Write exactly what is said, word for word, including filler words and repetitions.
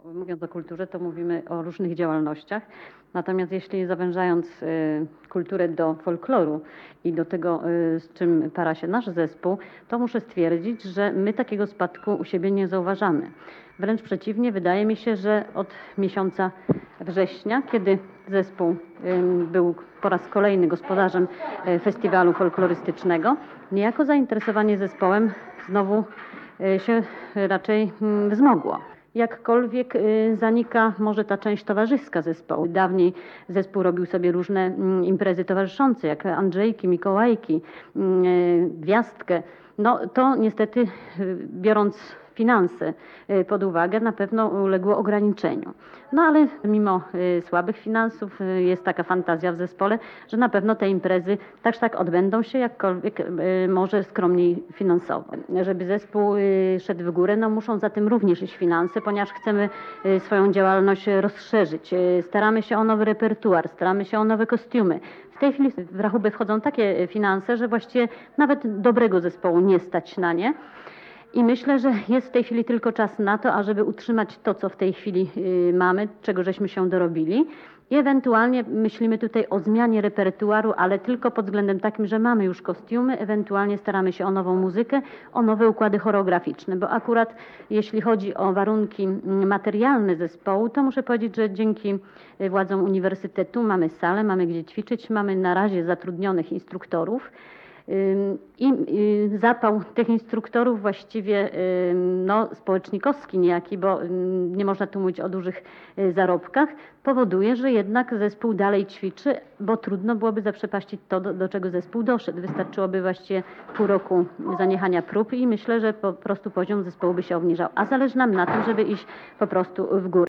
Mówiąc o kulturze, to mówimy o różnych działalnościach. Natomiast jeśli zawężając y, kulturę do folkloru i do tego, y, z czym para się nasz zespół, to muszę stwierdzić, że my takiego spadku u siebie nie zauważamy. Wręcz przeciwnie, wydaje mi się, że od miesiąca września, kiedy zespół y, był po raz kolejny gospodarzem y, festiwalu folklorystycznego, niejako zainteresowanie zespołem znowu y, się raczej y, wzmogło. Jakkolwiek y, zanika może ta część towarzyska zespołu. Dawniej zespół robił sobie różne mm, imprezy towarzyszące, jak Andrzejki, Mikołajki, y, Gwiazdkę. No to niestety, y, biorąc finanse y, pod uwagę, na pewno uległo ograniczeniu. No ale mimo y, słabych finansów y, jest taka fantazja w zespole, że na pewno te imprezy tak czy tak odbędą się, jakkolwiek y, może skromniej finansowo. Żeby zespół y, szedł w górę, no muszą za tym również iść finanse, ponieważ chcemy y, swoją działalność rozszerzyć. Y, staramy się o nowy repertuar, staramy się o nowe kostiumy. W tej chwili w rachubę wchodzą takie finanse, że właściwie nawet dobrego zespołu nie stać na nie. I myślę, że jest w tej chwili tylko czas na to, ażeby utrzymać to, co w tej chwili y, mamy, czego żeśmy się dorobili. I ewentualnie myślimy tutaj o zmianie repertuaru, ale tylko pod względem takim, że mamy już kostiumy, ewentualnie staramy się o nową muzykę, o nowe układy choreograficzne, bo akurat jeśli chodzi o warunki materialne zespołu, to muszę powiedzieć, że dzięki władzom uniwersytetu mamy salę, mamy gdzie ćwiczyć, mamy na razie zatrudnionych instruktorów. I zapał tych instruktorów właściwie no, społecznikowski niejaki, bo nie można tu mówić o dużych zarobkach, powoduje, że jednak zespół dalej ćwiczy, bo trudno byłoby zaprzepaścić to, do, do czego zespół doszedł. Wystarczyłoby właściwie pół roku zaniechania prób i myślę, że po prostu poziom zespołu by się obniżał. A zależy nam na tym, żeby iść po prostu w górę.